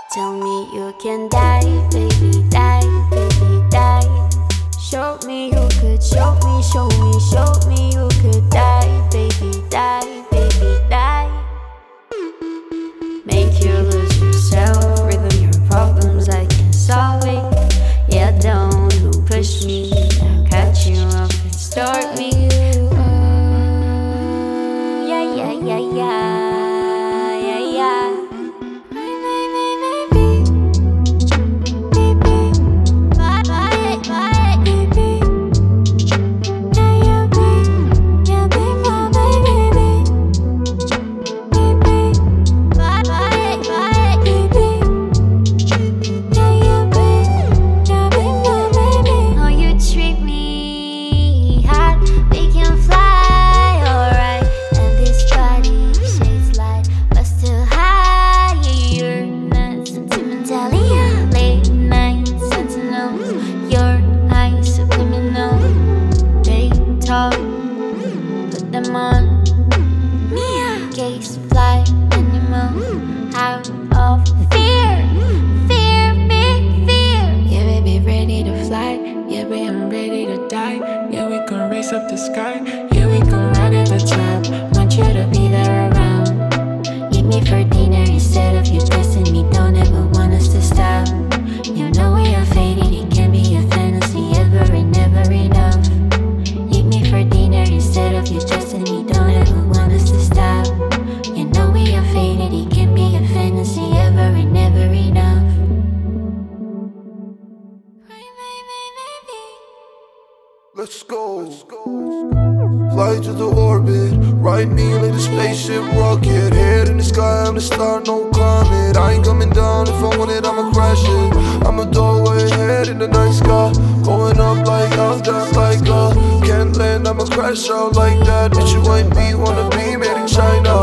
Tell me you can die, baby, die, baby, die. Show me you could, show me, show me, show me you could die, baby, die, baby, die. Make you lose yourself, rhythm your problems, I can solve it. Yeah, don't you push me, I'll cut you off and start me. Yeah, yeah, yeah, yeah, yeah, yeah. Put them on Mia. Gaze fly animal out of fear. Fear, big fear. Yeah, baby, ready to fly. Yeah, baby, I'm ready to die. Yeah, we gon' race up the sky. Yeah, we gon' ride at the top. Want you to be there around. Eat me for dinner instead of you testing me. Don't ever want us to stop. You know we are faded. It can be a fantasy ever and never enough. Eat me for dinner instead of you testing me. Don't ever want us to stop. You know we are faded. It can be a fantasy ever and never enough. Let's go. Fly to the orbit. Ride me like the spaceship rocket. Head in the sky, I'm the star, no comet. I ain't coming down, if I want it, I'ma crash it. I'm a dog way ahead in the night sky. Going up like I'm just like can't land, I'ma crash out like that. Bitch, you ain't me, wanna be made in China.